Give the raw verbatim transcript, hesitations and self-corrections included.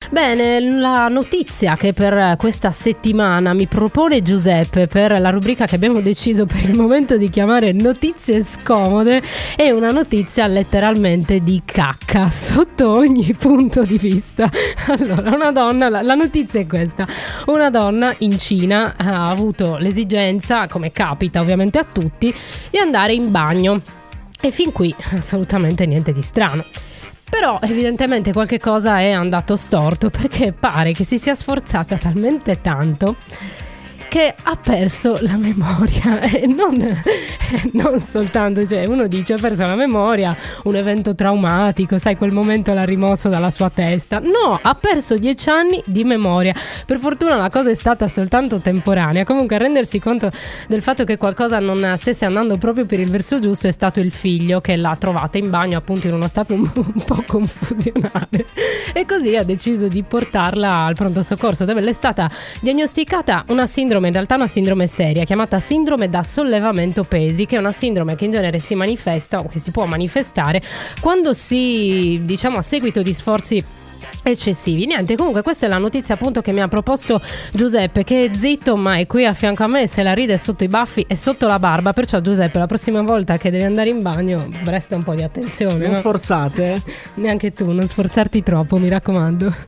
Bene, la notizia che per questa settimana mi propone Giuseppe per la rubrica che abbiamo deciso per il momento di chiamare notizie scomode è una notizia letteralmente di cacca sotto ogni punto di vista. Allora, una donna, la, la notizia è questa: una donna in Cina ha avuto l'esigenza, come capita ovviamente a tutti, di andare in bagno, e fin qui assolutamente niente di strano. Però evidentemente qualche cosa è andato storto, perché pare che si sia sforzata talmente tanto che ha perso la memoria. E non, non soltanto, cioè uno dice ha perso la memoria, un evento traumatico, sai, quel momento l'ha rimosso dalla sua testa. No, ha perso dieci anni di memoria. Per fortuna la cosa è stata soltanto temporanea. Comunque, a rendersi conto del fatto che qualcosa non stesse andando proprio per il verso giusto è stato il figlio, che l'ha trovata in bagno appunto in uno stato un, un po' confusionale, e così ha deciso di portarla al pronto soccorso, dove le è stata diagnosticata una sindrome, in realtà una sindrome seria, chiamata sindrome da sollevamento pesi, che è una sindrome che in genere si manifesta, o che si può manifestare, quando si, diciamo, a seguito di sforzi eccessivi. Niente, comunque questa è la notizia appunto che mi ha proposto Giuseppe, che è zitto ma è qui a fianco a me, se la ride sotto i baffi e sotto la barba. Perciò Giuseppe, la prossima volta che devi andare in bagno presta un po' di attenzione, non no? sforzate. Neanche tu, non sforzarti troppo, mi raccomando.